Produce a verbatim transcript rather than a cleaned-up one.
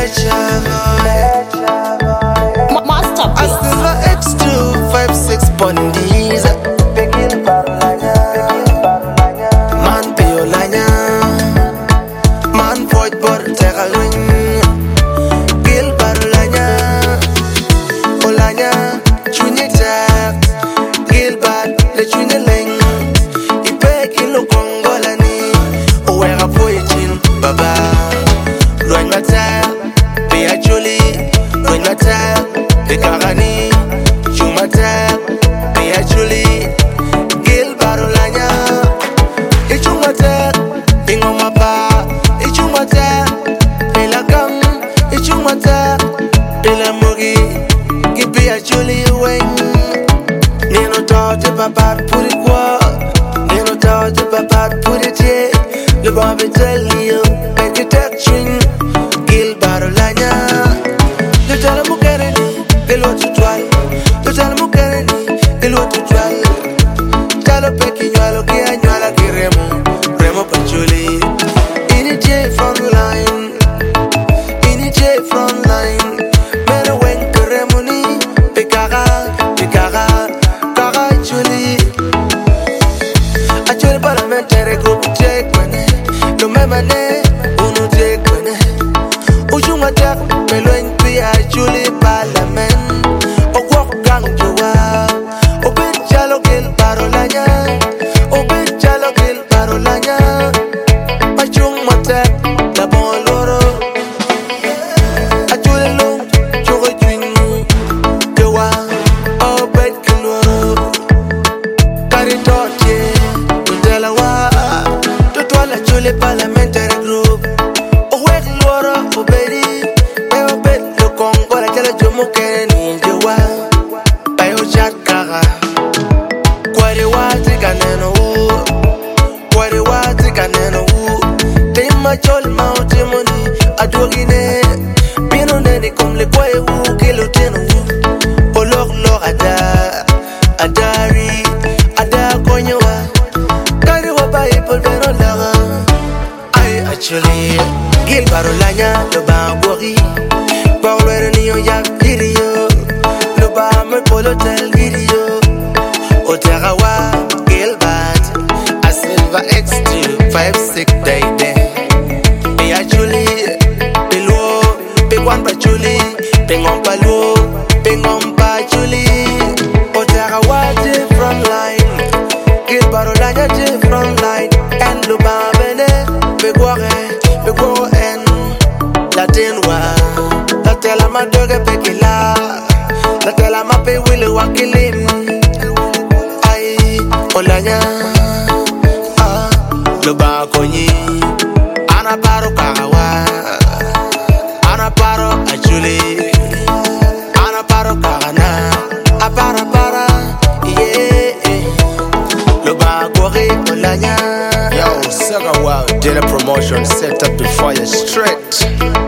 Ma- Master I still a X two five six Pondies. Man Piolanya, man Void Bor Terraling, Gil Barolanya, Olanya, Chunita, Gilbert, Le Chuneling, Ipe Kilo Congolani, Owera Poichin, Baba, Loin Matar, Pia Julie, Loin Matar, De Carani, Chumatar, Pia Julie, Gil Barolanya, Ichumata, Ingomapa, Ichumata, Elagam, Ichumata, Elamugi, Gibia Julie Wayne. Nino Dodge Papa, put it qua, Nino Dodge Papa, put it here. Le Bobby tell you, make it touching, Gil Barolanya. Le Talamukarani, the Lord to try, the Talamukarani, the Lord to try. Talo Peki, Yalo Kia, Yala Kiremo, Remo Pachuli. In it, J front line, in it, J front line. Mera Wen Keremoni, Pekara, Pekara, Kara Chuli. Actually, parliamentary group take money. No memane, uno take money. Ujuma Jack, Meloin Pia, Julie Parliament. O walk gang Joa, O Ben Jalo Gil Barolanya, O Ben Jalo Gil Barolanya. Machung Mata, La Bon Loro. Actually, long, Joe Junu, Joa, O Ben Kiloro. Caritote, Delawa, Totola Julie Parliamentary Group. O Wet Loro, O Betty, Eo Bet, Le Congo, La Jala Jomo Kenny, Joa, Bayo Chat Kara. Kwari wati kaneno wu, kwari wati kaneno wu. Tema chol mauti moni, adwogine. Pino neni kumle kwae wu, kilo teno wu. Olok lok ada, adari, ada konyewa. Kari wapa ipol beno laga. Ay actually, Gil Barolanya, lo ba gwori. Paulwere niyo yak giriyo, lo ba me polotel giriyo. Oterawa, Gilbert, a Silver X two five six day day. Pia Julie, Pelo, Pegwan pa Julie, Pengon pa Lu, Pengon pa Julie. Oterawa, different line, Gilbert Olanya, different line, and Luba Bene, Pegware, Pegwo en, Latinwa, La Tela Madoga Pekila, La Tela Mape Willy Wakilim. Olanya, ah, lo ba konyi, ana paro kagawa, ana paro achuli, ana paro kagana, apara para, yeah, lo ba kori Olanya. Yo, Saga Wow, Daily Promotion set up the fire straight.